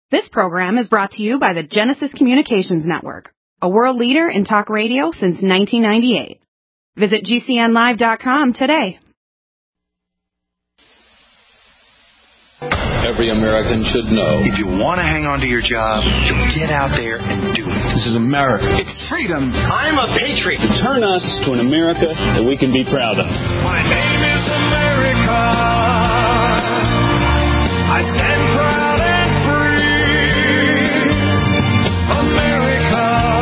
This program is brought to you by the Genesis Communications Network, a world leader in talk radio since 1998. Visit GCNlive.com today. Every American should know. If you want to hang on to your job, you get out there and do it. This is America. It's freedom. I'm a patriot. Turn us to an America that we can be proud of. My name is America. I stand proud and free. America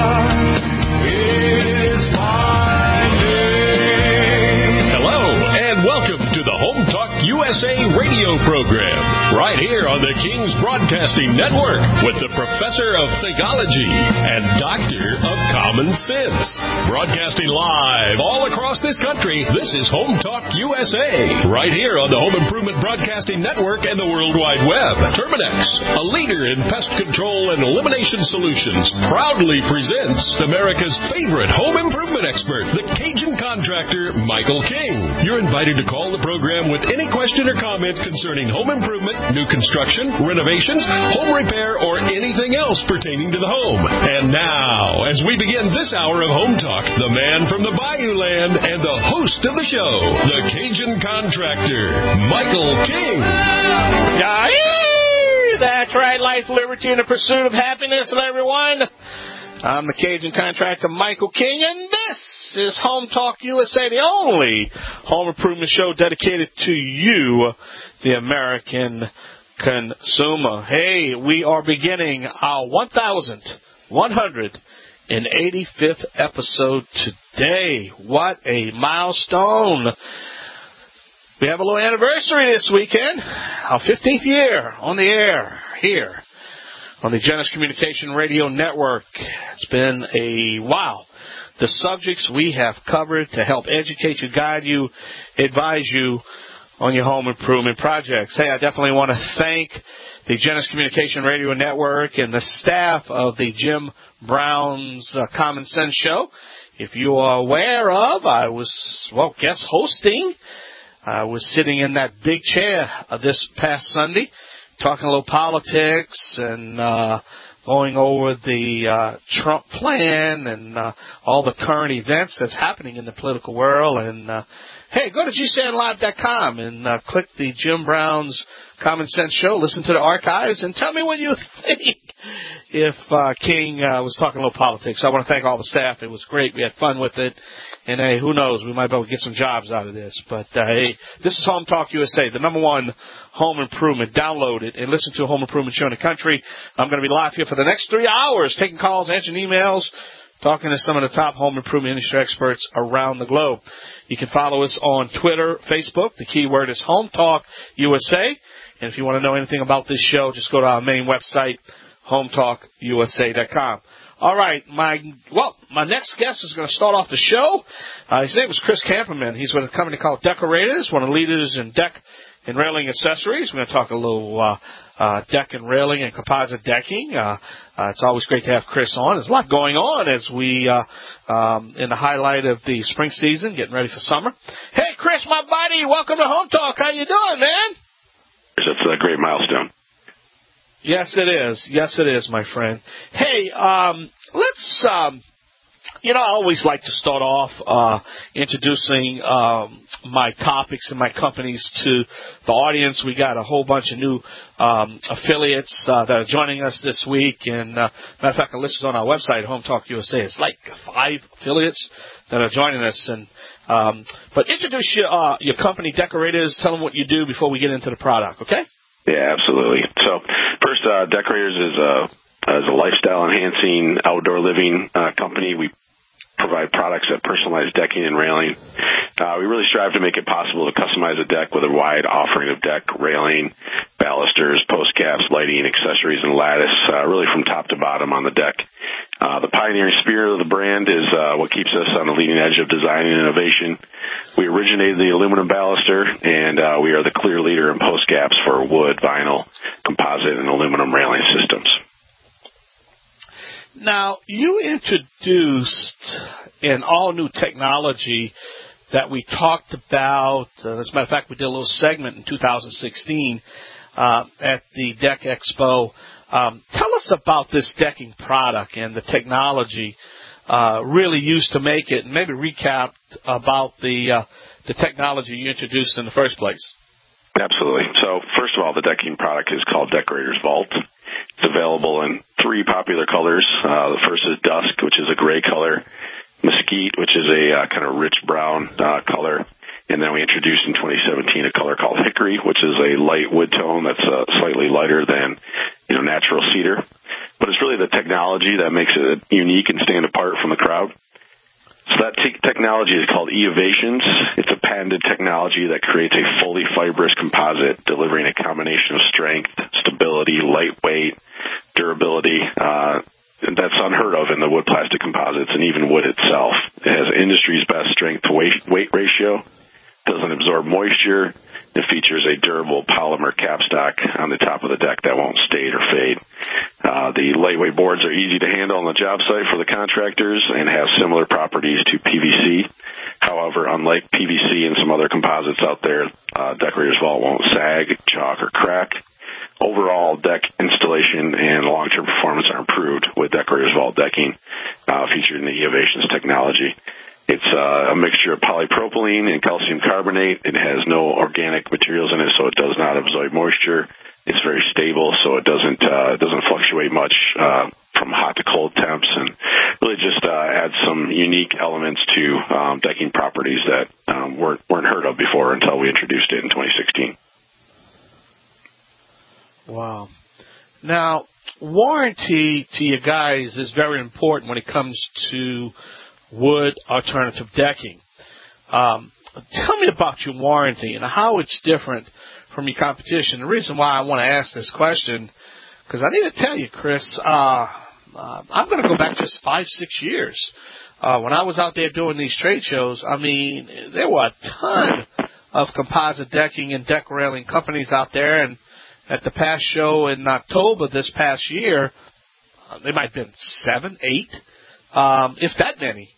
is my name. Hello, and welcome to the Home Talk USA radio program, right here on the King's Broadcasting Network, with the Professor of Theology and Doctor of Common Sense. Broadcasting live all across this country, this is Home Talk USA, right here on the Home Improvement Broadcasting Network and the World Wide Web. Terminex, a leader in pest control and elimination solutions, proudly presents America's favorite home improvement expert, the Cajun contractor, Michael King. You're invited to call the program with any question or comment concerning home improvement, new construction, renovations, home repair, or anything else pertaining to the home. And now, as we begin this hour of Home Talk, the man from the Bayou Land and the host of the show, the Cajun contractor, Michael King. That's right, life, liberty, and the pursuit of happiness, everyone. I'm the Cajun contractor, Michael King, and this is Home Talk USA, the only home improvement show dedicated to you, the American consumer. Hey, we are beginning our 1,185th episode today. What a milestone. We have a little anniversary this weekend, our 15th year on the air here on the Genesis Communication Radio Network. It's been a wow. The subjects we have covered to help educate you, guide you, advise you on your home improvement projects. Hey, I definitely want to thank the Genesis Communication Radio Network and the staff of the Jim Brown's Common Sense Show. If you are aware of, I was, guest hosting. I was sitting in that big chair this past Sunday, talking a little politics and going over the Trump plan and all the current events that's happening in the political world. And, hey, go to GCNlive.com and click the Jim Brown's Common Sense Show. Listen to the archives and tell me what you think if King was talking a little politics. I want to thank all the staff. It was great. We had fun with it. And, hey, who knows? We might be able to get some jobs out of this. But, hey, this is Home Talk USA, the number one home improvement. Download it and listen to a home improvement show in the country. I'm going to be live here for the next 3 hours, taking calls, answering emails, talking to some of the top home improvement industry experts around the globe. You can follow us on Twitter, Facebook. The keyword is Home Talk USA. And if you want to know anything about this show, just go to our main website, HomeTalkUSA.com. All right, my next guest is going to start off the show. His name is Chris Camperman. He's with a company called Decorators, one of the leaders in deck and railing accessories. We're going to talk a little deck and railing and composite decking. It's always great to have Chris on. There's a lot going on as we in the highlight of the spring season, getting ready for summer. Hey, Chris, my buddy, welcome to Home Talk. How you doing, man? It's a great milestone. Yes, it is. Yes, it is, my friend. Hey, let's, I always like to start off introducing my topics and my companies to the audience. We got a whole bunch of new affiliates that are joining us this week. And, matter of fact, the list is on our website, Home Talk USA. It's like 5 affiliates that are joining us. And but introduce your company, Decorators. Tell them what you do before we get into the product, okay? Yeah, absolutely. So first, Decorators is a lifestyle-enhancing outdoor living company. We provide products that personalize decking and railing. We really strive to make it possible to customize a deck with a wide offering of deck, railing, balusters, post caps, lighting, accessories, and lattice, really from top to bottom on the deck. The pioneering spirit of the brand is what keeps us on the leading edge of design and innovation. We originated the aluminum baluster, and we are the clear leader in post caps for wood, vinyl, composite, and aluminum railing systems. Now, you introduced an all-new technology that we talked about. As a matter of fact, we did a little segment in 2016 at the Deck Expo. Tell us about this decking product and the technology really used to make it, and maybe recap about the technology you introduced in the first place. Absolutely. So first of all, the decking product is called Decorator's Vault. It's available in 3 popular colors. The first is Dusk, which is a gray color, Mesquite, which is a kind of rich brown color, and then we introduced in 2017 a color called Hickory, which is a light wood tone that's slightly lighter than natural cedar. But it's really the technology that makes it unique and stand apart from the crowd. So that technology is called eOvations. It's a patented technology that creates a fully fibrous composite, delivering a combination of strength, stability, lightweight, durability. That's unheard of in the wood plastic composites and even wood itself. It has industry's best strength to weight ratio, doesn't absorb moisture, and features a durable polymer capstock on the top of the deck that won't stain or fade. The lightweight boards are easy to handle on the job site for the contractors and have similar properties to PVC. However, unlike PVC and some other composites out there, Decorator's Vault won't sag, chalk, or crack. Overall, deck installation and long-term performance are improved with Decorator's Vault decking featured in the eOvations technology. It's a mixture of polypropylene and calcium carbonate. It has no organic materials in it, so it does not absorb moisture. It's very stable, so it doesn't fluctuate much from hot to cold temps, and really just adds some unique elements to decking properties that weren't heard of before until we introduced it in 2016. Wow. Now, warranty to you guys is very important when it comes to wood alternative decking. Tell me about your warranty and how it's different from your competition. The reason why I want to ask this question, because I need to tell you, Chris, I'm going to go back just 5-6 years. When I was out there doing these trade shows, I mean, there were a ton of composite decking and deck railing companies out there, and at the past show in October this past year, there might have been 7, 8, if that many.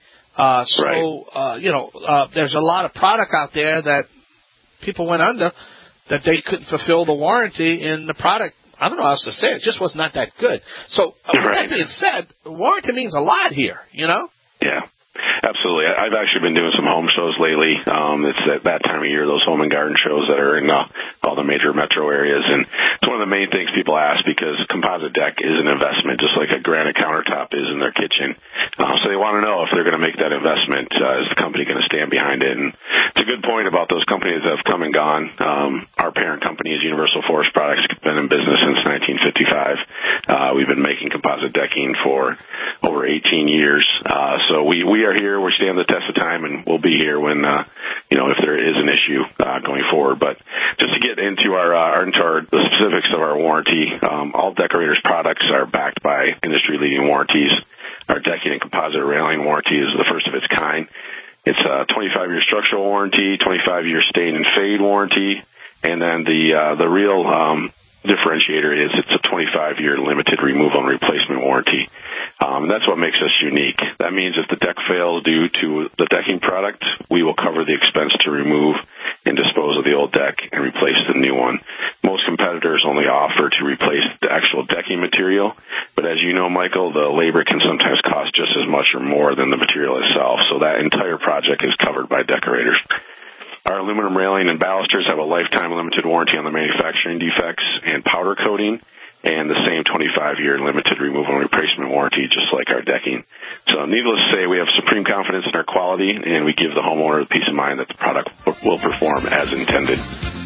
There's a lot of product out there that people went under that they couldn't fulfill the warranty in the product. I don't know how else to say it. It just was not that good. So with that being said, warranty means a lot here, Yeah. Absolutely. I've actually been doing some home shows lately. It's at that time of year, those home and garden shows that are in all the major metro areas. And it's one of the main things people ask because composite deck is an investment, just like a granite countertop is in their kitchen. So they want to know if they're going to make that investment, is the company going to stand behind it? And it's a good point about those companies that have come and gone. Our parent company is Universal Forest Products. It's been in business since 1955. We've been making composite decking for over 18 years. So we are here. We stand the test of time, and we'll be here when, if there is an issue going forward. But just to get into the specifics of our warranty, all Decorator's products are backed by industry-leading warranties. Our decking and composite railing warranty is the first of its kind. It's a 25-year structural warranty, 25-year stain and fade warranty, and then the real differentiator is it's a 25-year limited removal and replacement warranty. That's what makes us unique. That means if the deck fails due to the decking product, we will cover the expense to remove and dispose of the old deck and replace the new one. Most competitors only offer to replace the actual decking material, but as you know, Michael, the labor can sometimes cost just as much or more than the material itself, so that entire project is covered by Decorators. Our aluminum railing and balusters have a lifetime limited warranty on the manufacturing defects and powder coating, and the same 25-year limited removal and replacement warranty, just like our decking. So needless to say, we have supreme confidence in our quality, and we give the homeowner the peace of mind that the product will perform as intended.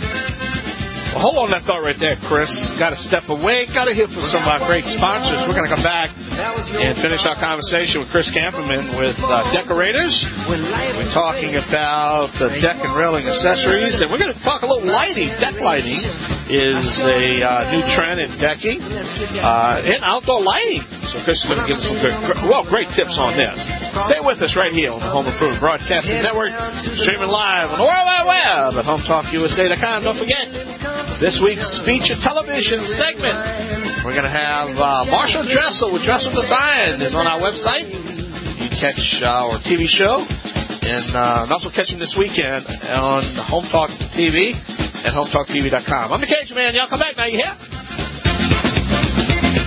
Well, hold on that thought right there, Chris. Got to step away. Got to hear from some of our great sponsors. We're going to come back and finish our conversation with Chris Kamperman with Decorators. We're talking about deck and railing accessories, and we're going to talk a little lighting. Deck lighting is a new trend in decking and outdoor lighting. So Chris is going to give us some great tips on this. Stay with us right here on the Home Improvement Broadcasting Network, streaming live on the World Wide Web at HomeTalkUSA.com. Don't forget, this week's feature television segment, we're going to have Marshall Dressel with Dressel Design is on our website. You can catch our TV show and also catch him this weekend on Home Talk TV at HomeTalkTV.com. I'm the Cajun Man. Y'all come back now. You hear?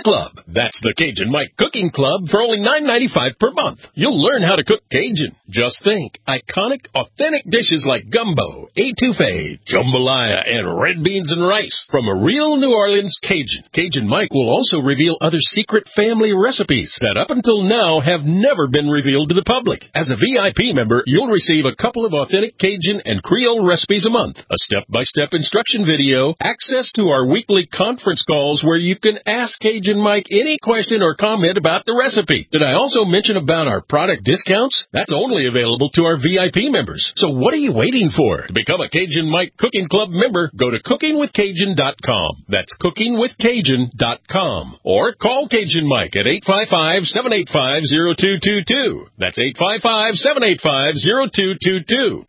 Club. That's the Cajun Mike Cooking Club for only $9.95 per month. You'll learn how to cook Cajun. Just think, iconic, authentic dishes like gumbo, etouffee, jambalaya, and red beans and rice from a real New Orleans Cajun. Cajun Mike will also reveal other secret family recipes that up until now have never been revealed to the public. As a VIP member, you'll receive a couple of authentic Cajun and Creole recipes a month, a step-by-step instruction video, access to our weekly conference calls where you can ask Cajun Mike any question or comment about the recipe. Did I also mention about our product discounts? That's only available to our VIP members. So what are you waiting for? To become a Cajun Mike Cooking Club member, go to cookingwithcajun.com. That's cookingwithcajun.com. Or call Cajun Mike at 855-785-0222. That's 855-785-0222.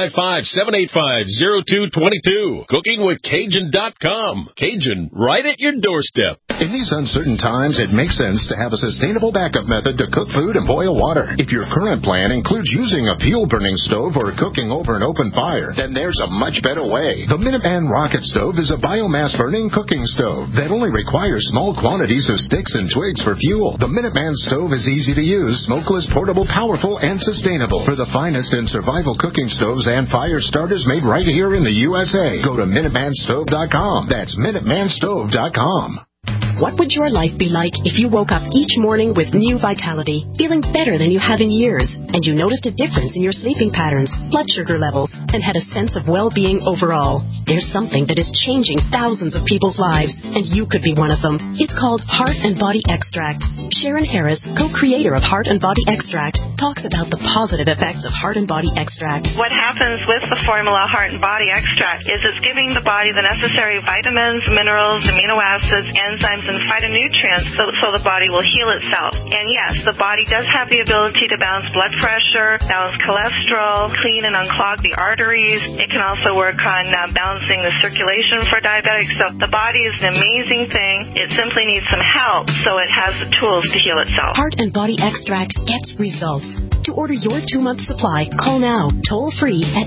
855-785-0222. Cookingwithcajun.com. Cajun, right at your doorstep. In these uncertain times, it makes sense to have a sustainable backup method to cook food and boil water. If your current plan includes using a fuel-burning stove or cooking over an open fire, then there's a much better way. The Minuteman Rocket Stove is a biomass-burning cooking stove that only requires small quantities of sticks and twigs for fuel. The Minuteman stove is easy to use, smokeless, portable, powerful, and sustainable. For the finest in survival cooking stoves and fire starters made right here in the USA, go to MinutemanStove.com. That's MinutemanStove.com. What would your life be like if you woke up each morning with new vitality, feeling better than you have in years, and you noticed a difference in your sleeping patterns, blood sugar levels, and had a sense of well-being overall? There's something that is changing thousands of people's lives, and you could be one of them. It's called Heart and Body Extract. Sharon Harris, co-creator of Heart and Body Extract, talks about the positive effects of Heart and Body Extract. What happens with the formula Heart and Body Extract is it's giving the body the necessary vitamins, minerals, amino acids, enzymes, and phytonutrients so the body will heal itself. And yes, the body does have the ability to balance blood pressure, balance cholesterol, clean and unclog the arteries. It can also work on balancing the circulation for diabetics. So the body is an amazing thing. It simply needs some help so it has the tools to heal itself. Heart and Body Extract gets results. To order your 2-month supply, call now, toll free at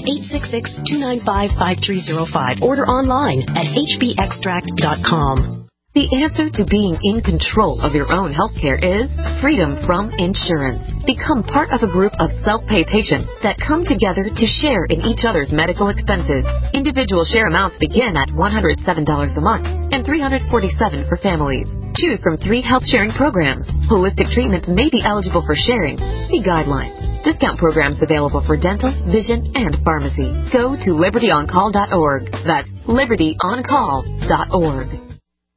866-295-5305. Order online at hbextract.com. The answer to being in control of your own health care is freedom from insurance. Become part of a group of self-pay patients that come together to share in each other's medical expenses. Individual share amounts begin at $107 a month and $347 for families. Choose from 3 health sharing programs. Holistic treatments may be eligible for sharing. See guidelines. Discount programs available for dental, vision, and pharmacy. Go to libertyoncall.org. That's libertyoncall.org.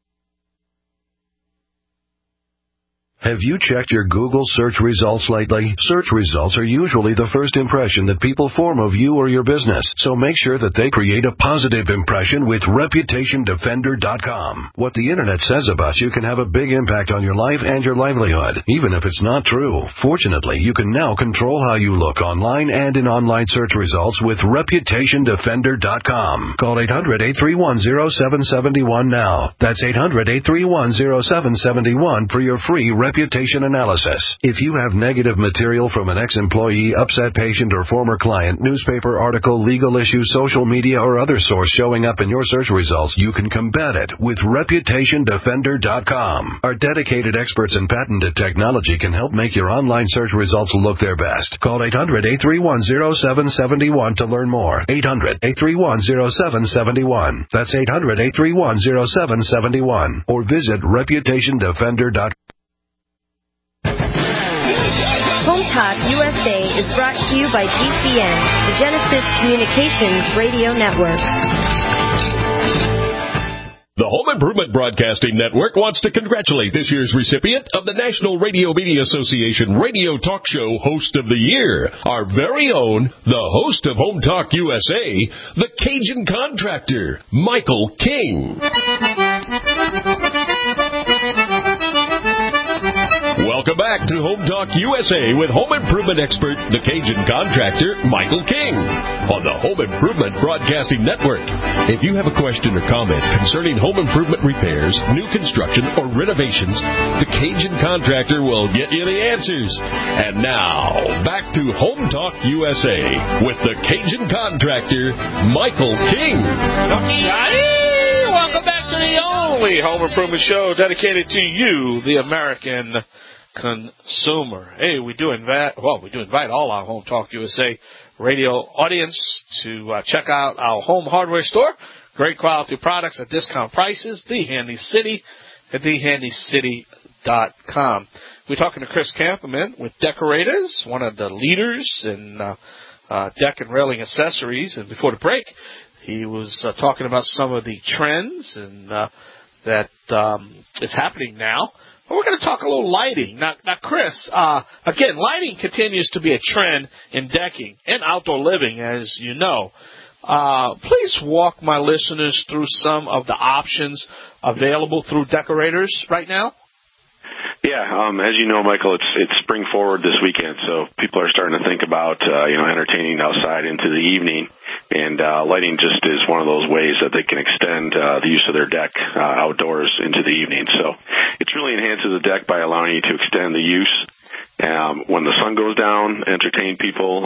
Have you checked your Google search results lately? Search results are usually the first impression that people form of you or your business, so make sure that they create a positive impression with ReputationDefender.com. What the Internet says about you can have a big impact on your life and your livelihood, even if it's not true. Fortunately, you can now control how you look online and in online search results with ReputationDefender.com. Call 800-831-0771 now. That's 800-831-0771 for your free reputation analysis. If you have negative material from an ex-employee, upset patient, or former client, newspaper article, legal issue, social media, or other source showing up in your search results, you can combat it with ReputationDefender.com. Our dedicated experts in patented technology can help make your online search results look their best. Call 800-831-0771 to learn more. 800-831-0771. That's 800-831-0771. Or visit ReputationDefender.com. Home Talk USA is brought to you by GCN, the Genesis Communications Radio Network. The Home Improvement Broadcasting Network wants to congratulate this year's recipient of the National Radio Media Association Radio Talk Show Host of the Year, our very own, the host of Home Talk USA, the Cajun Contractor, Michael King. Welcome back to Home Talk USA with home improvement expert, the Cajun Contractor, Michael King, on the Home Improvement Broadcasting Network. If you have a question or comment concerning home improvement repairs, new construction, or renovations, the Cajun Contractor will get you the answers. And now, back to Home Talk USA with the Cajun Contractor, Michael King. Welcome back to the only home improvement show dedicated to you, the American consumer. Hey, we do invite all our Home Talk USA radio audience to check out our home hardware store. Great quality products at discount prices. The Handy City at thehandycity.com. We're talking to Chris Camperman with Decorators, one of the leaders in deck and railing accessories. And before the break, he was talking about some of the trends and that is happening now. But we're going to talk a little lighting. Now, Chris, again, lighting continues to be a trend in decking and outdoor living, as you know. Please walk my listeners through some of the options available through Decorators right now. Yeah, as you know, Michael, it's spring forward this weekend, so people are starting to think about entertaining outside into the evening, and lighting just is one of those ways that they can extend the use of their deck outdoors into the evening. So it really enhances the deck by allowing you to extend the use. When the sun goes down, entertain people,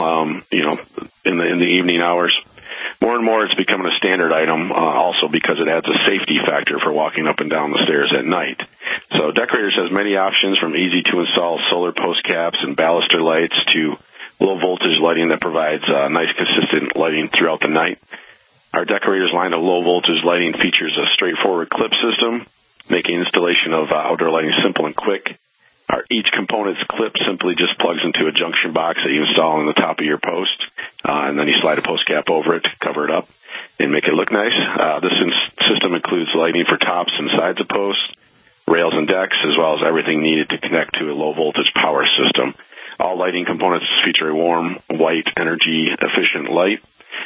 in the evening hours. More and more, it's becoming a standard item also because it adds a safety factor for walking up and down the stairs at night. So Decorators has many options from easy-to-install solar post caps and baluster lights to low-voltage lighting that provides nice, consistent lighting throughout the night. Our Decorators line of low-voltage lighting features a straightforward clip system, making installation of outdoor lighting simple and quick. Each component's clip simply just plugs into a junction box that you install on the top of your post, and then you slide a post cap over it to cover it up and make it look nice. This system includes lighting for tops and sides of posts, rails and decks, as well as everything needed to connect to a low-voltage power system. All lighting components feature a warm, white, energy-efficient light.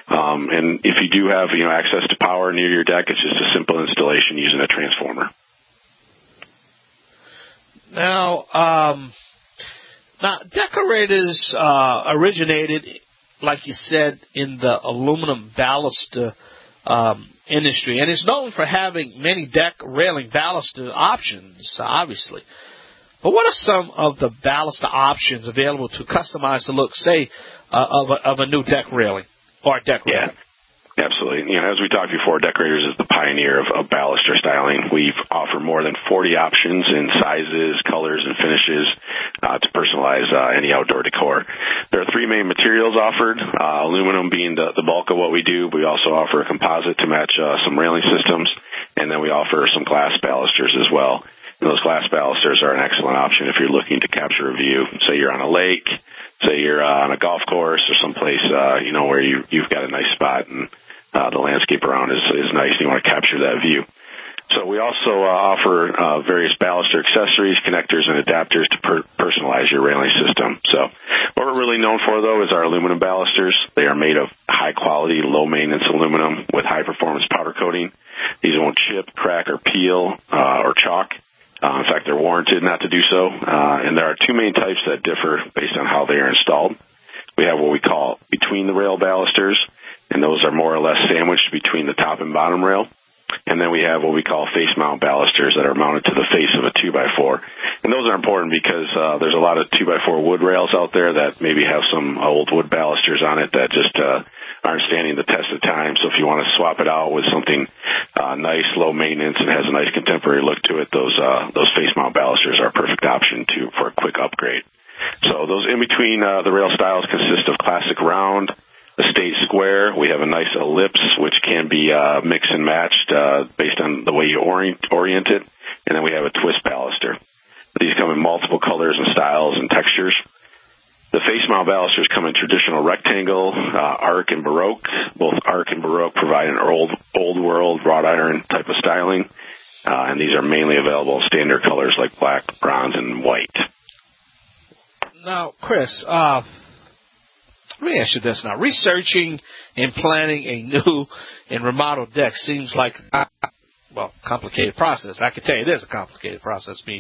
And if you do have access to power near your deck, it's just a simple installation using a transformer. Now, Decorators originated, like you said, in the aluminum baluster industry, and is known for having many deck railing baluster options, obviously. But what are some of the baluster options available to customize the look, say, of a new deck railing or deck railing? Yeah. Absolutely. As we talked before, Decorators is the pioneer of baluster styling. We've offered more than 40 options in sizes, colors, and finishes to personalize any outdoor decor. There are three main materials offered, aluminum being the bulk of what we do. We also offer a composite to match some railing systems, and then we offer some glass balusters as well. And those glass balusters are an excellent option if you're looking to capture a view. Say you're on a lake, say you're on a golf course or someplace, where you've got a nice spot and the landscape around is nice and you want to capture that view. So we also offer various baluster accessories, connectors, and adapters to personalize your railing system. So what we're really known for, though, is our aluminum balusters. They are made of high-quality, low-maintenance aluminum with high-performance powder coating. These won't chip, crack, or peel or chalk. In fact, they're warranted not to do so. And there are two main types that differ based on how they are installed. We have what we call between-the-rail balusters, and those are more or less sandwiched between the top and bottom rail. And then we have what we call face-mount balusters that are mounted to the face of a 2x4. And those are important because there's a lot of 2x4 wood rails out there that maybe have some old wood balusters on it that just aren't standing the test of time. So if you want to swap it out with something nice, low maintenance, and has a nice contemporary look to it, those face-mount balusters are a perfect option for a quick upgrade. So those in-between the rail styles consist of classic round, estate square. We have a nice ellipse, which can be mixed and matched based on the way you orient it. And then we have a twist baluster. These come in multiple colors and styles and textures. The face mount balusters come in traditional rectangle, arc, and baroque. Both arc and baroque provide an old world wrought iron type of styling. And these are mainly available in standard colors like black, bronze, and white. Now, Chris, let me ask you this now. Researching and planning a new and remodeled deck seems like complicated process. I can tell you it is a complicated process. Being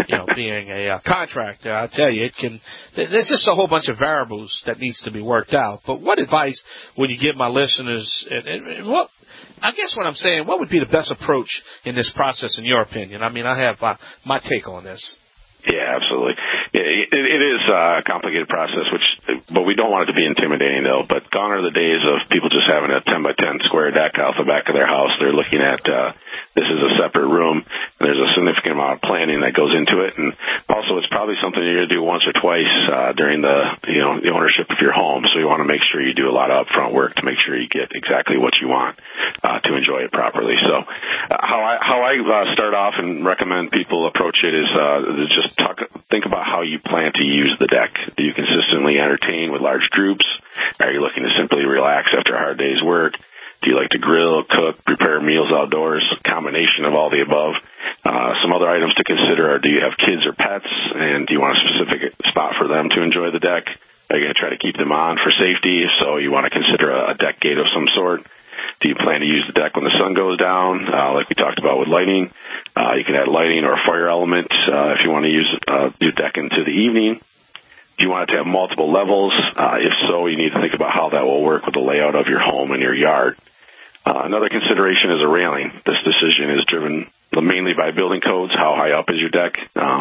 a contractor, I tell you there's just a whole bunch of variables that needs to be worked out. But what advice would you give my listeners? And what I'm saying, what would be the best approach in this process, in your opinion? I mean, I have my take on this. Yeah, absolutely. It is a complicated process, which but we don't want it to be intimidating though. But gone are the days of people just having a 10 by 10 square deck out the back of their house. They're looking at this is a separate room, and there's a significant amount of planning that goes into it. And also, it's probably something you're going to do once or twice during the ownership of your home. So you want to make sure you do a lot of upfront work to make sure you get exactly what you want to enjoy it properly. So how I start off and recommend people approach it is just think about how you plan to use the deck. Do you consistently entertain with large groups? Are you looking to simply relax after a hard day's work? Do you like to grill, cook, prepare meals outdoors? Combination of all the above. Some other items to consider are, do you have kids or pets, and do you want a specific spot for them to enjoy the deck? Are you going to try to keep them on for safety? If so, you want to consider a deck gate of some sort. Do you plan to use the deck when the sun goes down, like we talked about with lighting? You can add lighting or a fire element if you want to use your deck into the evening. Do you want it to have multiple levels? If so, you need to think about how that will work with the layout of your home and your yard. Another consideration is a railing. This decision is driven mainly by building codes. How high up is your deck,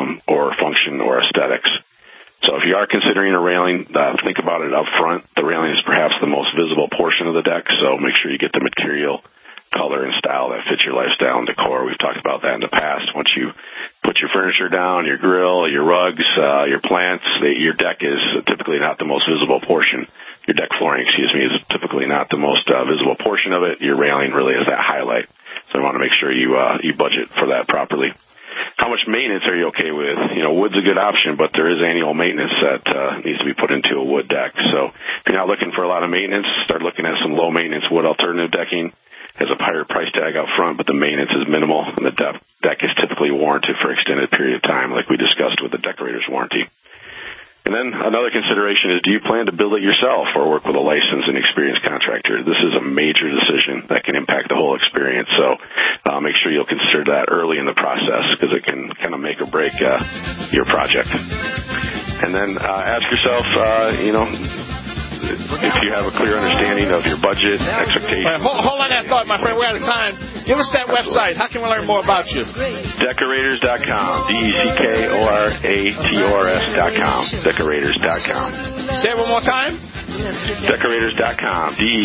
or function or aesthetics? So if you are considering a railing, think about it up front. The railing is perhaps the most visible portion of the deck, so make sure you get the material, color, and style that fits your lifestyle and decor. We've talked about that in the past. Once you put your furniture down, your grill, your rugs, your plants, your deck is typically not the most visible portion. Your deck flooring, is typically not the most visible portion of it. Your railing really is that highlight. So I want to make sure you budget for that properly. How much maintenance are you okay with? Wood's a good option, but there is annual maintenance that needs to be put into a wood deck. So if you're not looking for a lot of maintenance, start looking at some low-maintenance wood alternative decking. Has a higher price tag out front, but the maintenance is minimal, and the deck is typically warranted for an extended period of time, like we discussed with the decorator's warranty. And then another consideration is, do you plan to build it yourself or work with a licensed and experienced contractor? This is a major decision that can impact the whole experience, so make sure you'll consider that early in the process because it can kind of make or break your project. And then ask yourself, if you have a clear understanding of your budget, expectations. Hold on that thought, my friend. We're out of time. Give us that website. How can we learn more about you? Decorators.com. DECKORATORS.com. Decorators.com. Say it one more time. Decorators.com.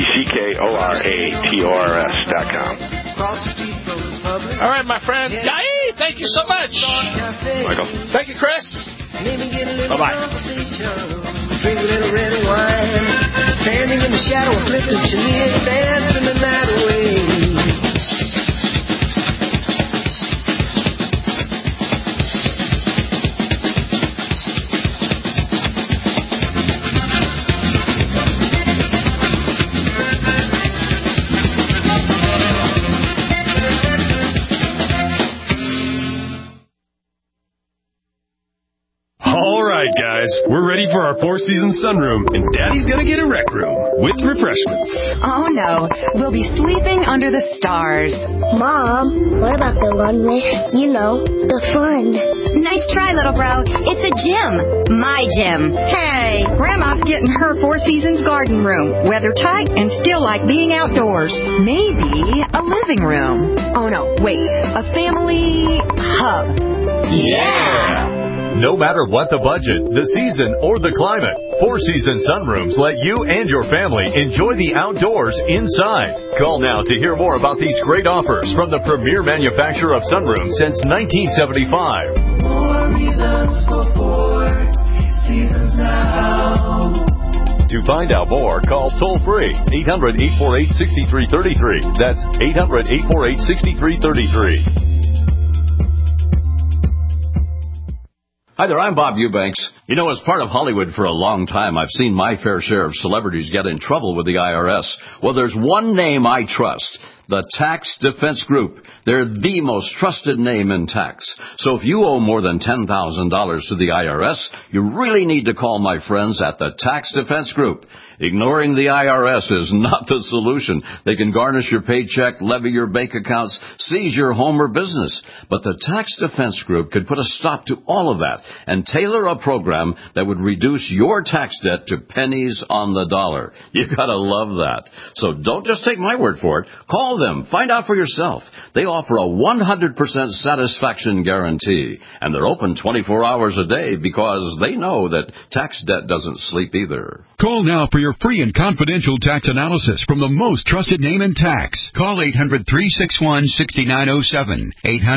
DECKORATORS.com. All right, my friend. Yay! Thank you so much. Michael. Thank you, Chris. Bye-bye. Drink a little red wine, standing in the shadow of flickering chandeliers, dancing the night away. Guys, we're ready for our Four Seasons sunroom, and Daddy's gonna get a rec room with refreshments. Oh no, we'll be sleeping under the stars. Mom, what about the one with, the fun? Nice try, little bro. It's a gym. My gym. Hey, Grandma's getting her Four Seasons garden room. Weather tight and still like being outdoors. Maybe a living room. Oh no, wait, a family hub. Yeah! No matter what the budget, the season, or the climate, Four Seasons Sunrooms let you and your family enjoy the outdoors inside. Call now to hear more about these great offers from the premier manufacturer of sunrooms since 1975. More reasons for Four Seasons now. To find out more, call toll-free 800-848-6333. That's 800-848-6333. Hi there, I'm Bob Eubanks. As part of Hollywood for a long time, I've seen my fair share of celebrities get in trouble with the IRS. Well, there's one name I trust. The Tax Defense Group. They're the most trusted name in tax. So if you owe more than $10,000 to the IRS, you really need to call my friends at the Tax Defense Group. Ignoring the IRS is not the solution. They can garnish your paycheck, levy your bank accounts, seize your home or business. But the Tax Defense Group could put a stop to all of that and tailor a program that would reduce your tax debt to pennies on the dollar. You gotta love that. So don't just take my word for it. Call Call them. Find out for yourself. They offer a 100% satisfaction guarantee, and they're open 24 hours a day because they know that tax debt doesn't sleep either. Call now for your free and confidential tax analysis from the most trusted name in tax. Call 800-361-6907.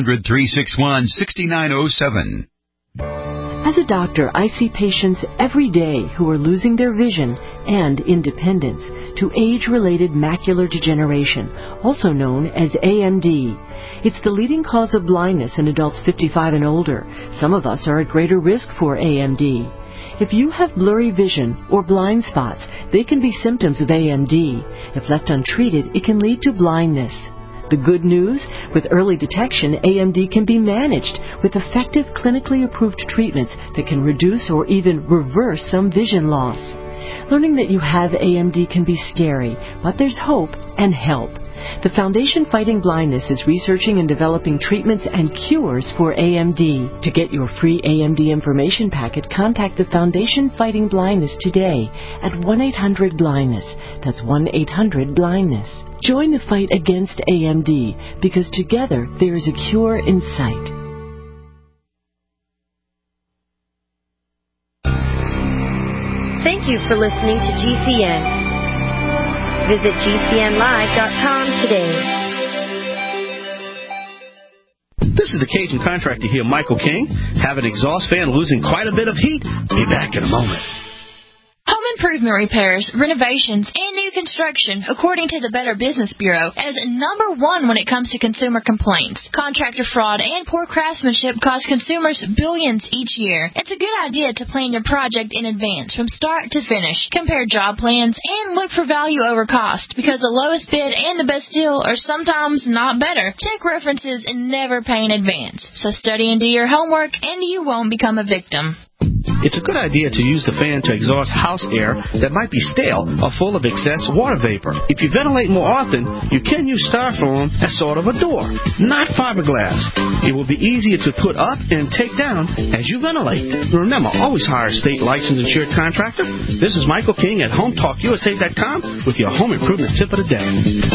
800-361-6907. As a doctor, I see patients every day who are losing their vision and independence to age-related macular degeneration, also known as AMD. It's the leading cause of blindness in adults 55 and older. Some of us are at greater risk for AMD. If you have blurry vision or blind spots, they can be symptoms of AMD. If left untreated, it can lead to blindness. The good news, with early detection, AMD can be managed with effective clinically approved treatments that can reduce or even reverse some vision loss. Learning that you have AMD can be scary, but there's hope and help. The Foundation Fighting Blindness is researching and developing treatments and cures for AMD. To get your free AMD information packet, contact the Foundation Fighting Blindness today at 1-800-BLINDNESS. That's 1-800-BLINDNESS. Join the fight against AMD, because together there is a cure in sight. Thank you for listening to GCN. Visit GCNlive.com today. This is the Cajun contractor here, Michael King. Have an exhaust fan losing quite a bit of heat? Be back in a moment. Home improvement repairs, renovations, and new construction, according to the Better Business Bureau, as number one when it comes to consumer complaints. Contractor fraud and poor craftsmanship cost consumers billions each year. It's a good idea to plan your project in advance, from start to finish. Compare job plans and look for value over cost, because the lowest bid and the best deal are sometimes not better. Check references and never pay in advance. So study and do your homework, and you won't become a victim. It's a good idea to use the fan to exhaust house air that might be stale or full of excess water vapor. If you ventilate more often, you can use styrofoam as sort of a door, not fiberglass. It will be easier to put up and take down as you ventilate. Remember, always hire a state licensed insured contractor. This is Michael King at HomeTalkUSA.com with your home improvement tip of the day.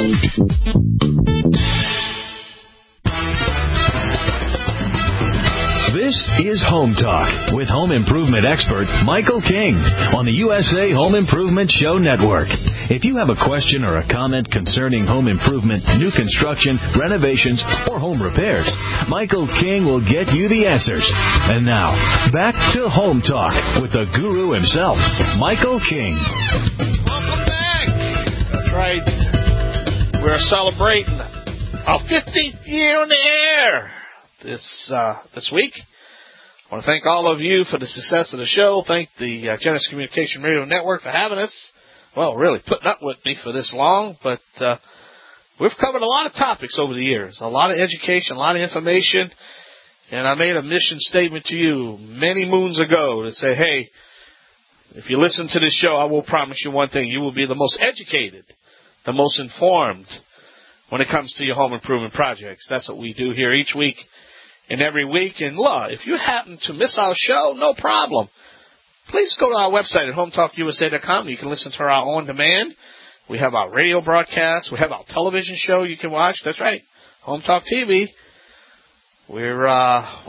This is Home Talk with home improvement expert Michael King on the USA Home Improvement Show Network. If you have a question or a comment concerning home improvement, new construction, renovations, or home repairs, Michael King will get you the answers. And now, back to Home Talk with the guru himself, Michael King. Welcome back. That's right. We're celebrating our 15th year on the air this week. I want to thank all of you for the success of the show. Thank the Genesis Communication Radio Network for having us. Well, really putting up with me for this long, but we've covered a lot of topics over the years, a lot of education, a lot of information, and I made a mission statement to you many moons ago to say, hey, if you listen to this show, I will promise you one thing. You will be the most educated, the most informed when it comes to your home improvement projects. That's what we do here each week and every week. And look, if you happen to miss our show, no problem. Please go to our website at HomeTalkUSA.com. You can listen to our on-demand. We have our radio broadcast. We have our television show you can watch. That's right, Home Talk TV. We're up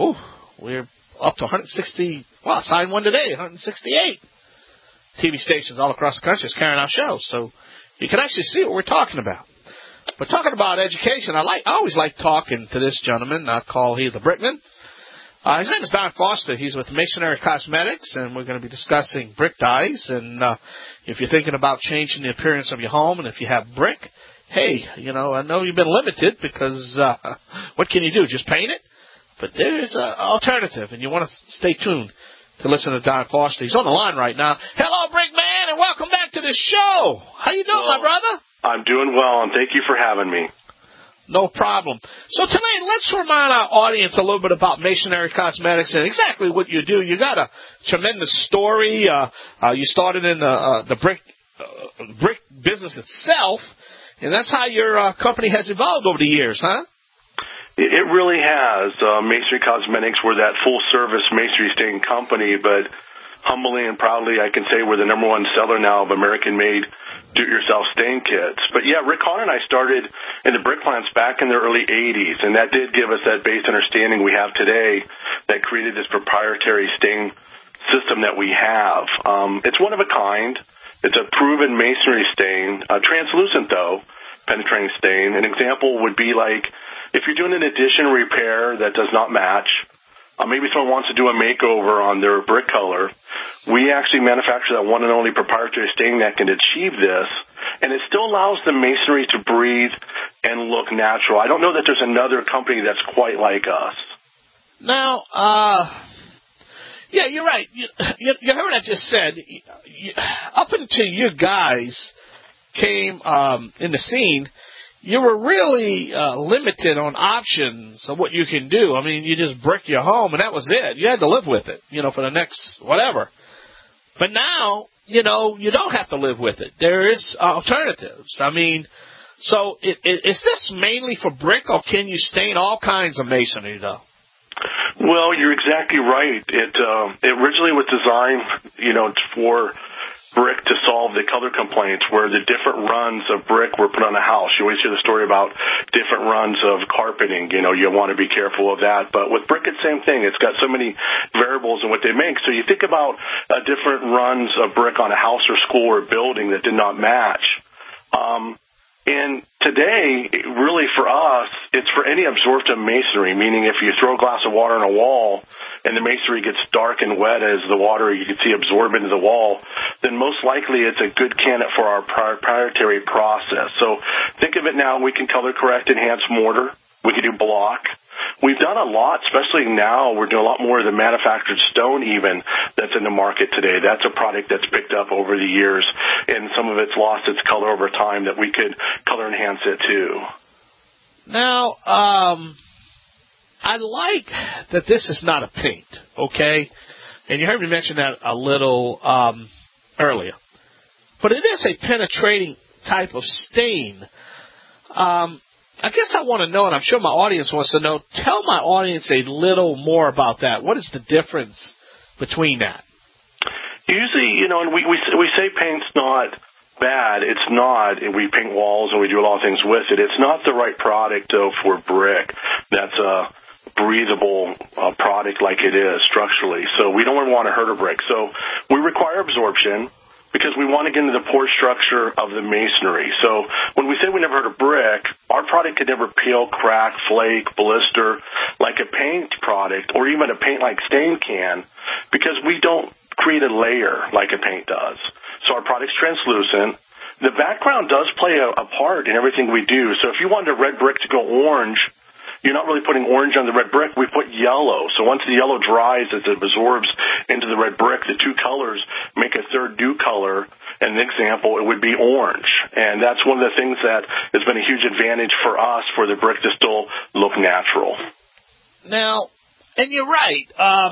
to 160. Well, I signed one today. 168 TV stations all across the country is carrying our show, so you can actually see what we're talking about. But talking about education, I always like talking to this gentleman. I call he the Brickman. His name is Don Foster. He's with Masonry Cosmetics, and we're going to be discussing brick dyes. And if you're thinking about changing the appearance of your home, and if you have brick, hey, I know you've been limited because what can you do? Just paint it? But there's an alternative, and you want to stay tuned to listen to Don Foster. He's on the line right now. Hello, Brickman, and welcome back to the show. How you doing, my brother? I'm doing well, and thank you for having me. No problem. So tonight, let's remind our audience a little bit about Masonry Cosmetics and exactly what you do. You got a tremendous story. You started in the brick business itself, and that's how your company has evolved over the years, huh? It really has. Masonry Cosmetics, we're that full-service masonry stain company, but humbly and proudly, I can say we're the number one seller now of American-made do-it-yourself stain kits. But yeah, Rick Hahn and I started in the brick plants back in the early 80s, and that did give us that base understanding we have today that created this proprietary stain system that we have. It's one of a kind. It's a proven masonry stain, translucent though, penetrating stain. An example would be like if you're doing an addition repair that does not match, maybe someone wants to do a makeover on their brick color. We actually manufacture that one and only proprietary stain that can achieve this, and it still allows the masonry to breathe and look natural. I don't know that there's another company that's quite like us. Now, yeah, you're right. You heard what I just said. Up until you guys came in the scene, you were really limited on options of what you can do. I mean, you just brick your home, and that was it. You had to live with it, for the next whatever. But now, you don't have to live with it. There is alternatives. I mean, so is this mainly for brick, or can you stain all kinds of masonry, though? Well, you're exactly right. It originally was designed, for brick to solve the color complaints where the different runs of brick were put on a house. You always hear the story about different runs of carpeting. You want to be careful of that. But with brick, it's the same thing. It's got so many variables in what they make. So you think about different runs of brick on a house or school or building that did not match. And today, really for us, it's for any absorptive masonry, meaning if you throw a glass of water on a wall and the masonry gets dark and wet as the water you can see absorb into the wall, then most likely it's a good candidate for our proprietary process. So think of it now, we can color correct enhanced mortar. We can do block. We've done a lot, especially now. We're doing a lot more of the manufactured stone even that's in the market today. That's a product that's picked up over the years, and some of it's lost its color over time that we could color enhance it too. Now, I like that this is not a paint, okay? And you heard me mention that a little earlier. But it is a penetrating type of stain. I guess I want to know, and I'm sure my audience wants to know, tell my audience a little more about that. What is the difference between that? Usually, and we say paint's not bad. It's not. We paint walls and we do a lot of things with it. It's not the right product, though, for brick. That's a breathable product like it is structurally. So we don't want to hurt a brick. So we require absorption, because we want to get into the pore structure of the masonry. So when we say we never hurt a brick, our product could never peel, crack, flake, blister like a paint product or even a paint like stain can, because we don't create a layer like a paint does. So our product's translucent. The background does play a part in everything we do. So if you wanted a red brick to go orange, you're not really putting orange on the red brick. We put yellow. So once the yellow dries, as it absorbs into the red brick, the two colors make a third new color. And an example, it would be orange. And that's one of the things that has been a huge advantage for us for the brick to still look natural. Now, and you're right,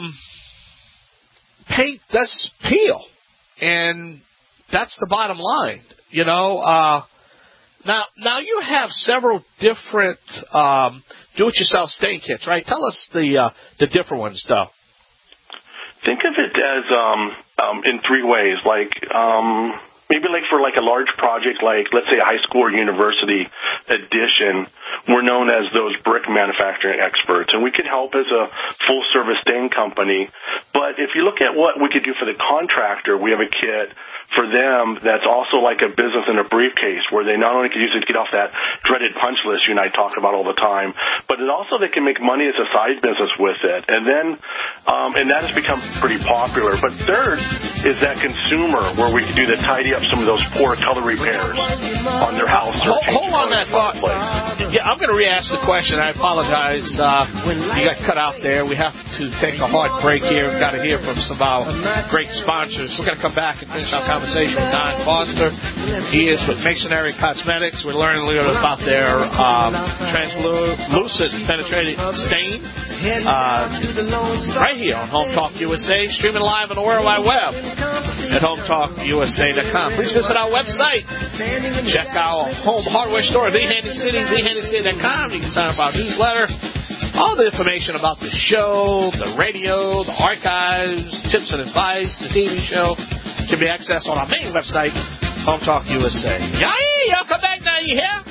paint does peel. And that's the bottom line, Now you have several different do-it-yourself stain kits, right? Tell us the different ones, though. Think of it as in three ways. Maybe for a large project, let's say a high school or university addition, we're known as those brick manufacturing experts, and we can help as a full-service stain company. But if you look at what we could do for the contractor, we have a kit for them that's also like a business in a briefcase, where they not only can use it to get off that dreaded punch list you and I talk about all the time, but it also they can make money as a side business with it. And then, and that has become pretty popular. But third is that consumer, where we can do the tidy up some of those poor color repairs on their house. Hold on that thought. Yeah, I'm going to re-ask the question. I apologize. You got cut out there. We have to take a hard break here. We've got to hear from some of our great sponsors. We're going to come back and finish our conversation with Don Foster. He is with Masonary Cosmetics. We're learning a little bit about their translucent penetrating stain right here on Home Talk USA, streaming live on the World Wide Web at HomeTalkUSA.com. Please visit our website. Check our home hardware store, The Handy City, TheHandyCity.com. You can sign up our newsletter. All the information about the show, the radio, the archives, tips and advice, the TV show can be accessed on our main website, Home Talk USA. Y'all come back now, you hear?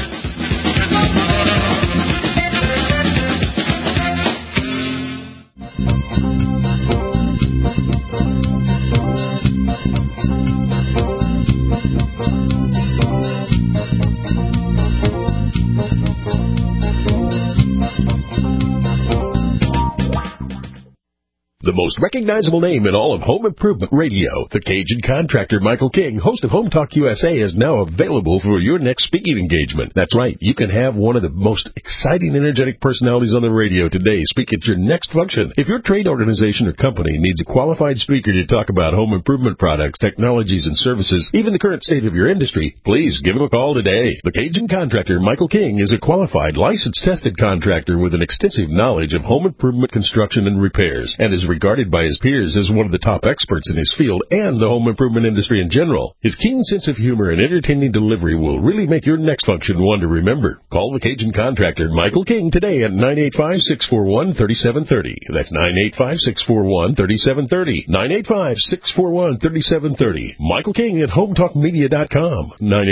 The most recognizable name in all of home improvement radio, the Cajun contractor Michael King, host of Home Talk USA, is now available for your next speaking engagement. That's right. You can have one of the most exciting, energetic personalities on the radio today speak at your next function. If your trade organization or company needs a qualified speaker to talk about home improvement products, technologies, and services, even the current state of your industry, please give him a call today. The Cajun contractor Michael King is a qualified, licensed, tested contractor with an extensive knowledge of home improvement construction and repairs, and is regarded by his peers as one of the top experts in his field and the home improvement industry in general. His keen sense of humor and entertaining delivery will really make your next function one to remember. Call the Cajun contractor Michael King today at 985-641-3730. That's 985-641-3730. 985-641-3730. Michael King at HomeTalkMedia.com.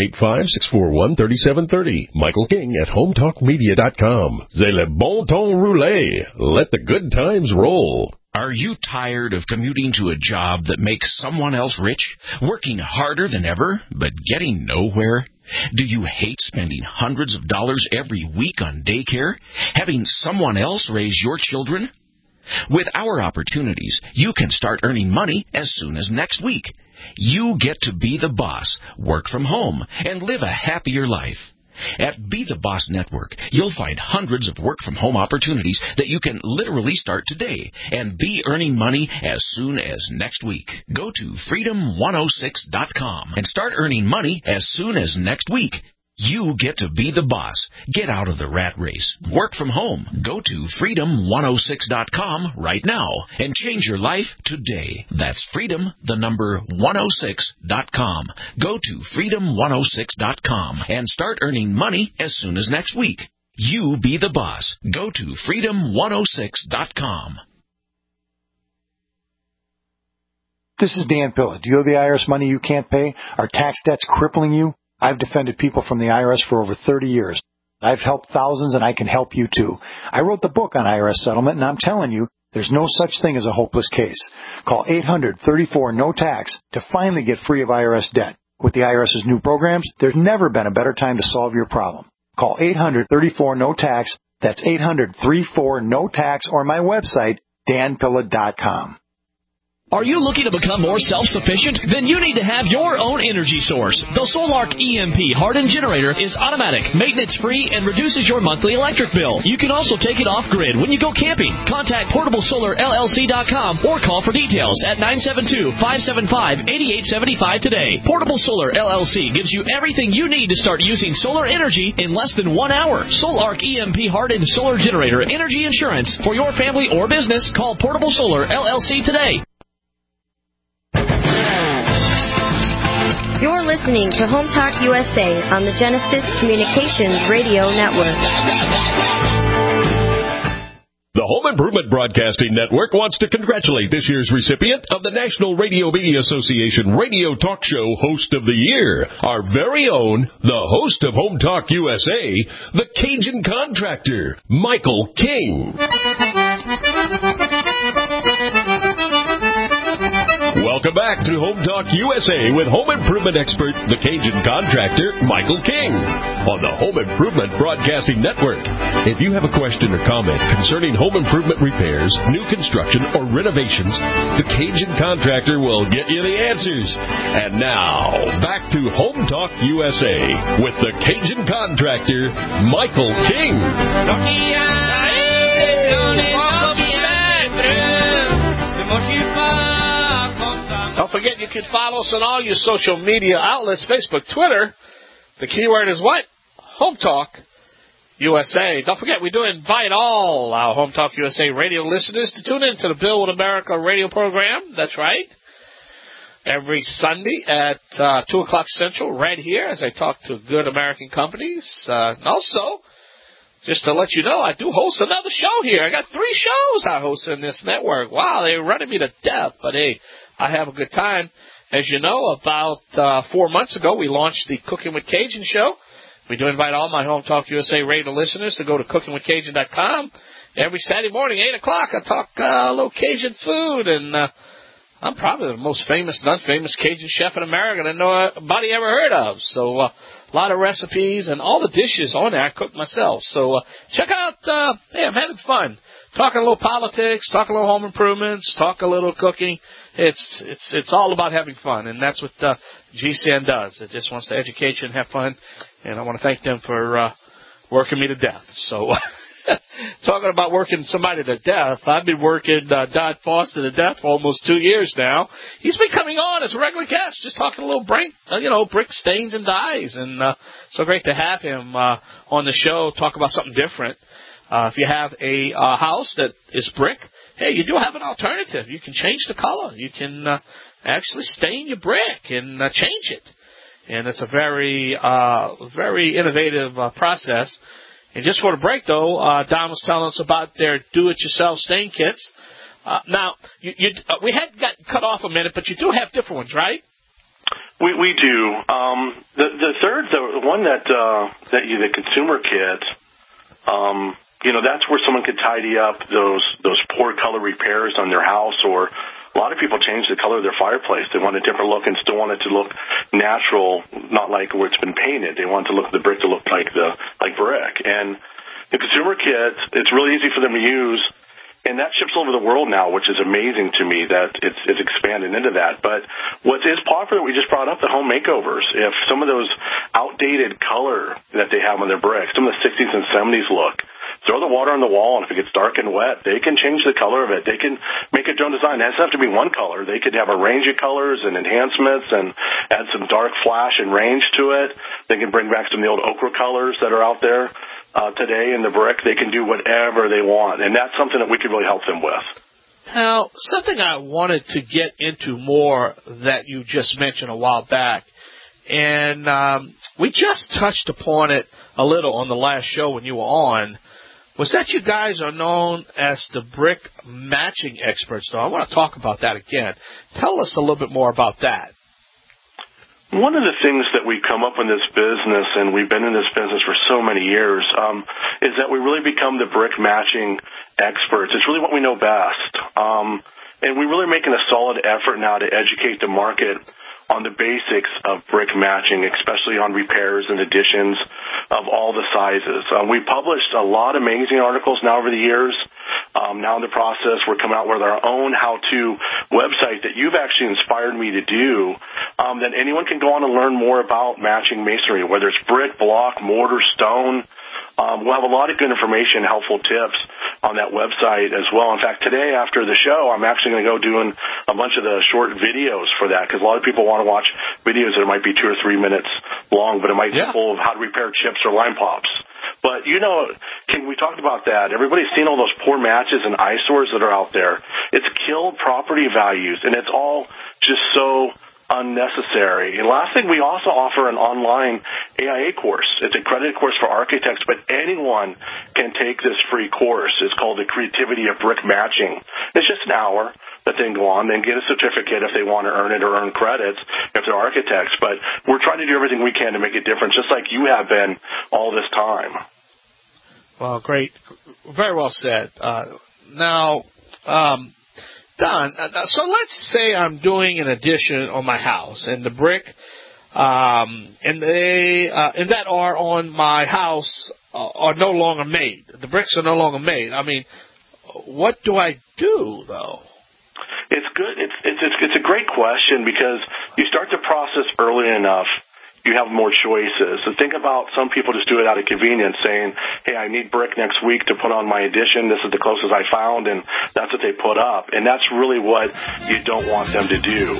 985-641-3730. Michael King at HomeTalkMedia.com. C'est le bon temps roulé. Let the good times roll. Are you tired of commuting to a job that makes someone else rich, working harder than ever, but getting nowhere? Do you hate spending hundreds of dollars every week on daycare, having someone else raise your children? With our opportunities, you can start earning money as soon as next week. You get to be the boss, work from home, and live a happier life. At Be the Boss Network, you'll find hundreds of work-from-home opportunities that you can literally start today and be earning money as soon as next week. Go to freedom106.com and start earning money as soon as next week. You get to be the boss. Get out of the rat race. Work from home. Go to freedom106.com right now and change your life today. That's freedom106.com. Go to freedom106.com and start earning money as soon as next week. You be the boss. Go to freedom106.com. This is Dan Pilla. Do you owe the IRS money you can't pay? Are tax debts crippling you? I've defended people from the IRS for over 30 years. I've helped thousands, and I can help you too. I wrote the book on IRS settlement, and I'm telling you, there's no such thing as a hopeless case. Call 800-34-NO-TAX to finally get free of IRS debt. With the IRS's new programs, there's never been a better time to solve your problem. Call 800-34-NO-TAX. That's 800-34-NO-TAX, or my website, danpilla.com. Are you looking to become more self-sufficient? Then you need to have your own energy source. The Solark EMP hardened generator is automatic, maintenance-free, and reduces your monthly electric bill. You can also take it off-grid when you go camping. Contact PortableSolarLLC.com or call for details at 972-575-8875 today. Portable Solar LLC gives you everything you need to start using solar energy in less than 1 hour. Solark EMP hardened solar generator energy insurance for your family or business. Call Portable Solar LLC today. You're listening to Home Talk USA on the Genesis Communications Radio Network. The Home Improvement Broadcasting Network wants to congratulate this year's recipient of the National Radio Media Association Radio Talk Show Host of the Year, our very own, the host of Home Talk USA, the Cajun contractor, Michael King. Welcome back to Home Talk USA with home improvement expert, the Cajun contractor, Michael King, on the Home Improvement Broadcasting Network. If you have a question or comment concerning home improvement repairs, new construction, or renovations, the Cajun contractor will get you the answers. And now, back to Home Talk USA with the Cajun contractor, Michael King. Don't forget, you can follow us on all your social media outlets, Facebook, Twitter. The keyword is what? Home Talk USA. Don't forget, we do invite all our Home Talk USA radio listeners to tune in to the Build America radio program. That's right. Every Sunday at 2 o'clock Central, right here, as I talk to good American companies. And also, just to let you know, I do host another show here. I got 3 shows I host in this network. Wow, they're running me to death, but hey, I have a good time. as you know, about 4 months ago, we launched the Cooking with Cajun show. We do invite all my Home Talk USA radio listeners to go to cookingwithcajun.com. Every Saturday morning, 8 o'clock, I talk a little Cajun food, and I'm probably the most famous, non-famous Cajun chef in America that nobody ever heard of. So a lot of recipes and all the dishes on there I cook myself. So check out, hey, I'm having fun. Talking a little politics, talking a little home improvements, talk a little cooking. It's all about having fun, and that's what GCN does. It just wants to educate you and have fun, and I want to thank them for working me to death. So talking about working somebody to death, I've been working Dodd Foster to death for almost 2 years now. He's been coming on as a regular guest, just talking a little brick stains and dyes, and so great to have him on the show, talk about something different. If you have a house that is brick, hey, you do have an alternative. You can change the color. You can actually stain your brick and change it. And it's a very, very innovative process. And just for the break, though, Don was telling us about their do-it-yourself stain kits. Now, we had got cut off a minute, but you do have different ones, right? We do. The one the consumer kit, that's where someone could tidy up those poor color repairs on their house, or a lot of people change the color of their fireplace. They want a different look and still want it to look natural, not like where it's been painted. They want the brick to look like brick. And the consumer kit, it's really easy for them to use, and that ships all over the world now, which is amazing to me that it's expanded into that. But what is popular, we just brought up the home makeovers. If some of those outdated color that they have on their bricks, some of the 60s and 70s look, throw the water on the wall, and if it gets dark and wet, they can change the color of it. They can make a drone design. It doesn't have to be one color. They could have a range of colors and enhancements and add some dark flash and range to it. They can bring back some of the old ochre colors that are out there today in the brick. They can do whatever they want, and that's something that we could really help them with. Now, something I wanted to get into more that you just mentioned a while back, and we just touched upon it a little on the last show when you were on, was that you guys are known as the brick matching experts, though. I want to talk about that again. Tell us a little bit more about that. One of the things that we come up in this business, and we've been in this business for so many years, is that we really become the brick matching experts. It's really what we know best. And we're really making a solid effort now to educate the market on the basics of brick matching, especially on repairs and additions of all the sizes. We published a lot of amazing articles now over the years. Now in the process, we're coming out with our own how-to website that you've actually inspired me to do, that anyone can go on and learn more about matching masonry, whether it's brick, block, mortar, stone. We'll have a lot of good information, helpful tips on that website as well. In fact, today after the show, I'm actually going to go doing a bunch of the short videos for that, because a lot of people want to watch videos that might be 2 or 3 minutes long, but it might be full of how to repair chips or line pops. But, King, we talked about that. Everybody's seen all those poor matches and eyesores that are out there. It's killed property values, and it's all just so unnecessary. And last thing, we also offer an online AIA course. It's a accredited course for architects, but anyone can take this free course. It's called The Creativity of Brick Matching. It's just an hour that they can go on, then get a certificate if they want to earn it or earn credits if they're architects. But we're trying to do everything we can to make a difference, just like you have been all this time. Well, great. Very well said. Now, Don, so let's say I'm doing an addition on my house, and the brick and that are on my house are no longer made. The bricks are no longer made. I mean, what do I do, though? It's good. It's a great question, because you start the process early enough, you have more choices. So think about some people just do it out of convenience, saying, hey, I need brick next week to put on my addition. This is the closest I found, and that's what they put up. And that's really what you don't want them to do.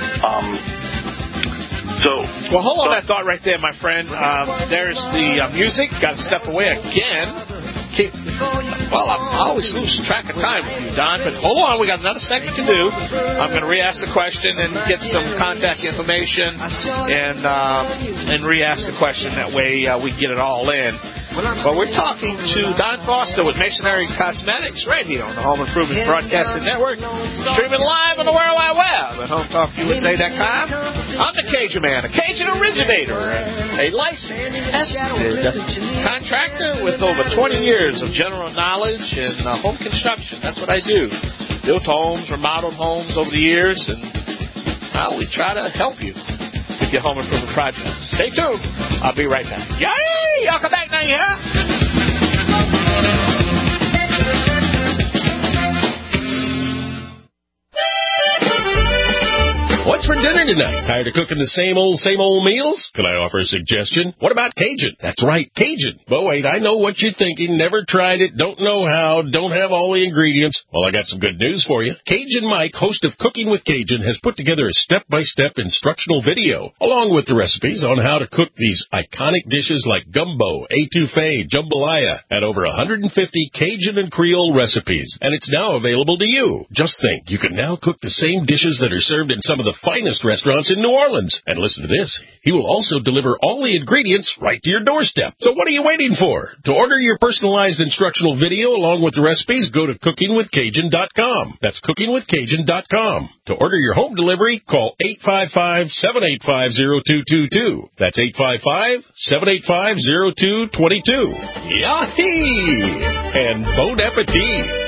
Well, hold on that thought right there, my friend. There's the music. Got to step away again. I always lose track of time with you, Don, but hold on, we got another segment to do. I'm going to re-ask the question and get some contact information and re-ask the question. That way we get it all in. Well, we're talking to Don Foster with Masonry Cosmetics Radio on the Home Improvement Broadcasting Network, streaming live on the World Wide Web at HomeTalkUSA.com. I'm the Cajun Man, a Cajun originator, a licensed, tested contractor with over 20 years of general knowledge in home construction. That's what I do. Built homes, remodeled homes over the years, and we try to help you with your home improvement projects. Stay tuned. I'll be right back. Yay! Y'all come back now, yeah? What's for dinner tonight? Tired of cooking the same old meals? Can I offer a suggestion? What about Cajun? That's right, Cajun. But wait, I know what you're thinking. Never tried it, don't know how, don't have all the ingredients. Well, I got some good news for you. Cajun Mike, host of Cooking with Cajun, has put together a step-by-step instructional video, along with the recipes on how to cook these iconic dishes like gumbo, etouffee, jambalaya, and over 150 Cajun and Creole recipes. And it's now available to you. Just think, you can now cook the same dishes that are served in some of the finest restaurants in New Orleans. And listen to this. He will also deliver all the ingredients right to your doorstep. So what are you waiting for? To order your personalized instructional video along with the recipes, go to cookingwithcajun.com. That's cookingwithcajun.com. To order your home delivery, call 855-785-0222. That's 855-785-0222. Yahee! And bon appetit!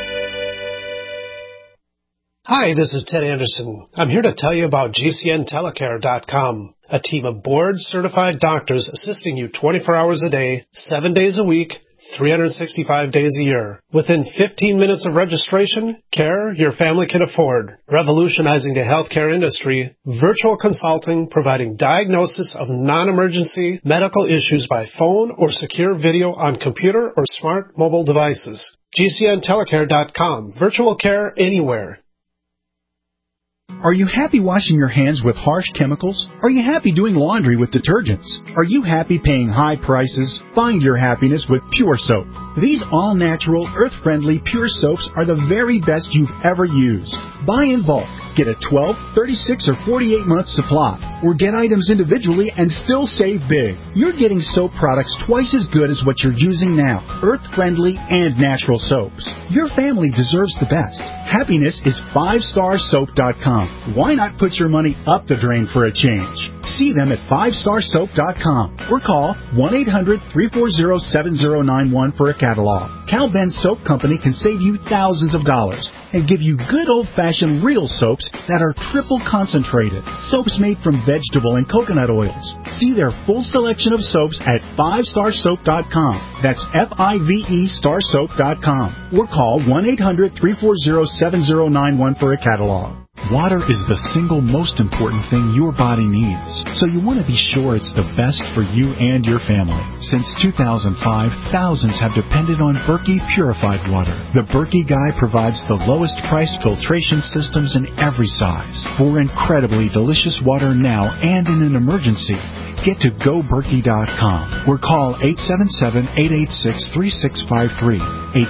Hi, this is Ted Anderson. I'm here to tell you about GCNTelecare.com, a team of board-certified doctors assisting you 24 hours a day, 7 days a week, 365 days a year. Within 15 minutes of registration, care your family can afford. Revolutionizing the healthcare industry, virtual consulting providing diagnosis of non-emergency medical issues by phone or secure video on computer or smart mobile devices. GCNTelecare.com, virtual care anywhere. Are you happy washing your hands with harsh chemicals? Are you happy doing laundry with detergents? Are you happy paying high prices? Find your happiness with Pure Soap. These all-natural, earth-friendly Pure Soaps are the very best you've ever used. Buy in bulk. Get a 12, 36, or 48-month supply, or get items individually and still save big. You're getting soap products twice as good as what you're using now, earth-friendly and natural soaps. Your family deserves the best. Happiness is 5starsoap.com. Why not put your money up the drain for a change? See them at 5starsoap.com or call 1-800-340-7091 for a catalog. Cal Ben Soap Company can save you thousands of dollars and give you good old-fashioned real soaps that are triple concentrated. Soaps made from vegetable and coconut oils. See their full selection of soaps at 5starsoap.com. That's F-I-V-E starsoap.com. Or call 1-800-340-7091 for a catalog. Water is the single most important thing your body needs, so you want to be sure it's the best for you and your family. Since 2005, thousands have depended on Berkey purified water. The Berkey Guy provides the lowest price filtration systems in every size. For incredibly delicious water now and in an emergency, get to GoBerkey.com or call 877-886-3653.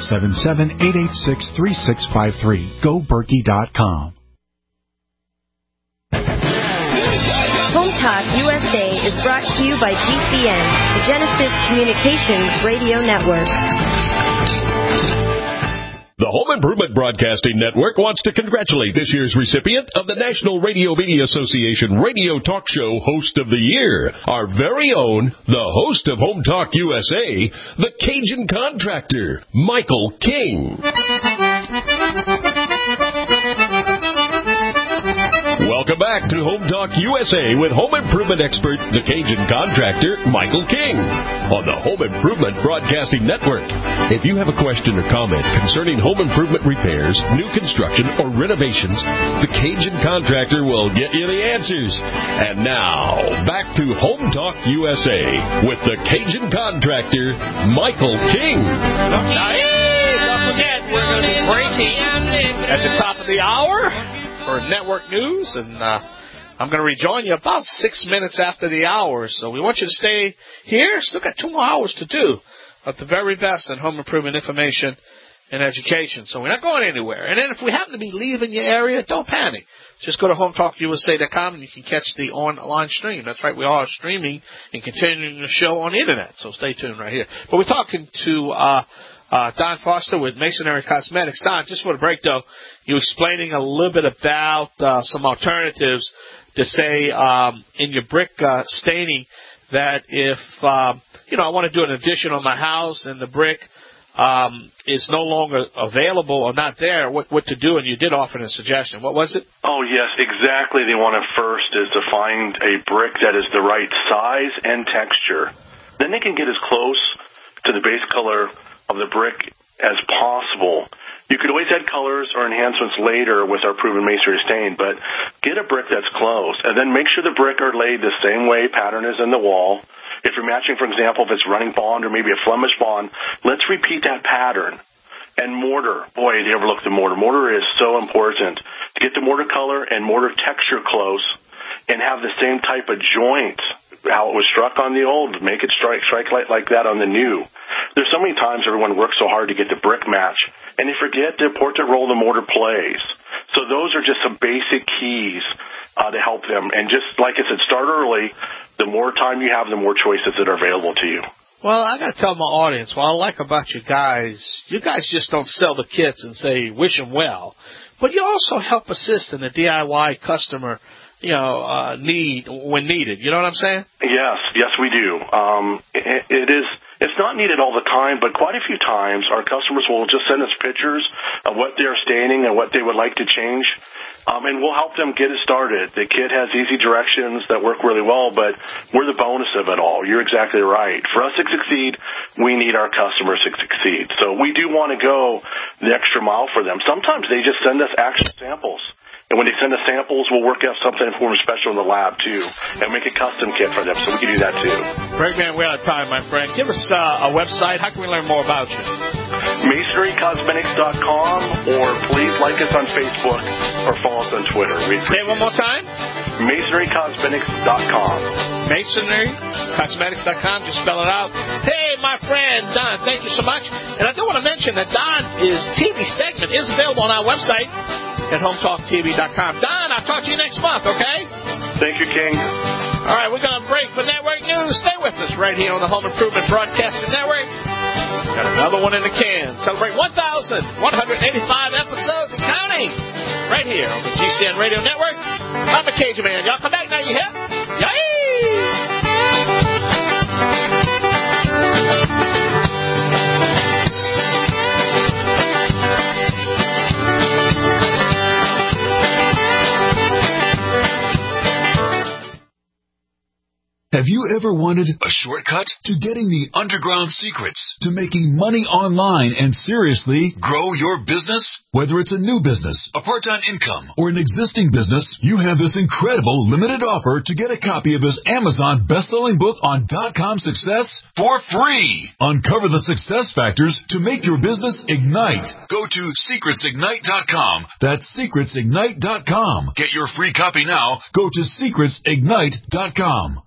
877-886-3653. GoBerkey.com. Home Talk USA is brought to you by GCN, the Genesis Communications Radio Network. The Home Improvement Broadcasting Network wants to congratulate this year's recipient of the National Radio Media Association Radio Talk Show Host of the Year, our very own, the host of Home Talk USA, the Cajun Contractor, Michael King. Welcome back to Home Talk USA with home improvement expert, the Cajun Contractor, Michael King, on the Home Improvement Broadcasting Network. If you have a question or comment concerning home improvement repairs, new construction, or renovations, the Cajun Contractor will get you the answers. And now, back to Home Talk USA with the Cajun Contractor, Michael King. Don't forget, we're going to be breaking at the top of the hour for network news, and I'm going to rejoin you about 6 minutes after the hour. So we want you to stay here. Still got 2 more hours to do of the very best in home improvement information and education. So we're not going anywhere. And then if we happen to be leaving your area, don't panic. Just go to HometalkUSA.com and you can catch the online stream. That's right, we are streaming and continuing the show on the Internet. So stay tuned right here. But we're talking to Don Foster with Masonry Cosmetics. Don, just for the break, though, you were explaining a little bit about some alternatives to say in your brick staining that if, I want to do an addition on my house and the brick is no longer available or not there, what to do, and you did offer a suggestion. What was it? Oh, yes, exactly. They want to first is to find a brick that is the right size and texture. Then they can get as close to the base color of the brick as possible. You could always add colors or enhancements later with our proven masonry stain, but get a brick that's close, and then make sure the brick are laid the same way pattern is in the wall. If you're matching, for example, if it's running bond or maybe a Flemish bond, let's repeat that pattern. And mortar, boy, you overlook the mortar. Mortar is so important. To get the mortar color and mortar texture close and have the same type of joint, how it was struck on the old, make it strike like that on the new. There's so many times everyone works so hard to get the brick match, and they forget the important role the mortar plays. So those are just some basic keys to help them. And just like I said, start early. The more time you have, the more choices that are available to you. Well, I got to tell my audience, what I like about you guys just don't sell the kits and say, wish them well, but you also help assist in the DIY customer, need when needed. You know what I'm saying? Yes, we do. It's not needed all the time, but quite a few times our customers will just send us pictures of what they're staining and what they would like to change. And we'll help them get it started. The kit has easy directions that work really well, but we're the bonus of it all. You're exactly right. For us to succeed, we need our customers to succeed. So we do want to go the extra mile for them. Sometimes they just send us actual samples. And when they send us samples, we'll work out something for them special in the lab, too, and make a custom kit for them, so we can do that, too. Great, man. We're out of time, my friend. Give us a website. How can we learn more about you? MasonryCosmetics.com, or please like us on Facebook or follow us on Twitter. Say it one more time. MasonryCosmetics.com. MasonryCosmetics.com. Just spell it out. Hey, my friend, Don, thank you so much. And I do want to mention that Don's TV segment is available on our website at HometalkTV.com. Don, I'll talk to you next month, okay? Thank you, King. All right, we're going to break for network news. Stay with us right here on the Home Improvement Broadcasting Network. Got another one in the can. Celebrate 1,185 episodes and counting right here on the GCN Radio Network. I'm a Cajun Man. Y'all come back now, you hip? Yay! Have you ever wanted a shortcut to getting the underground secrets to making money online and seriously grow your business? Whether it's a new business, a part-time income, or an existing business, you have this incredible limited offer to get a copy of this Amazon best-selling book on .com success for free. Uncover the success factors to make your business ignite. Go to secretsignite.com. That's secretsignite.com. Get your free copy now. Go to secretsignite.com.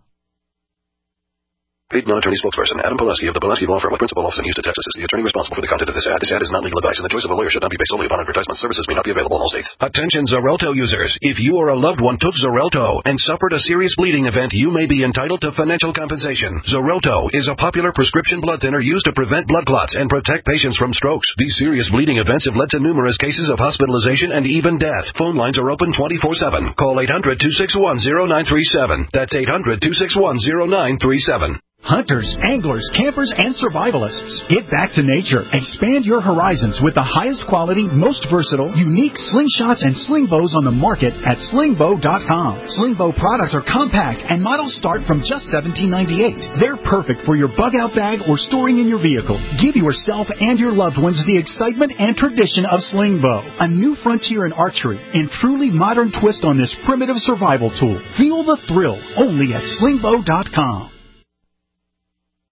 Paid non-attorney spokesperson Adam Pulaski of the Pulaski Law Firm with principal office in Houston, Texas is the attorney responsible for the content of this ad. This ad is not legal advice, and the choice of a lawyer should not be based solely upon advertisement. Services may not be available in all states. Attention Xarelto users. If you or a loved one took Xarelto and suffered a serious bleeding event, you may be entitled to financial compensation. Xarelto is a popular prescription blood thinner used to prevent blood clots and protect patients from strokes. These serious bleeding events have led to numerous cases of hospitalization and even death. Phone lines are open 24/7. Call 800-261-0937. That's 800-261-0937. Hunters, anglers, campers, and survivalists. Get back to nature. Expand your horizons with the highest quality, most versatile, unique slingshots and sling bows on the market at slingbow.com. Slingbow products are compact and models start from just $17.98. They're perfect for your bug-out bag or storing in your vehicle. Give yourself and your loved ones the excitement and tradition of Slingbow, a new frontier in archery and truly modern twist on this primitive survival tool. Feel the thrill only at slingbow.com.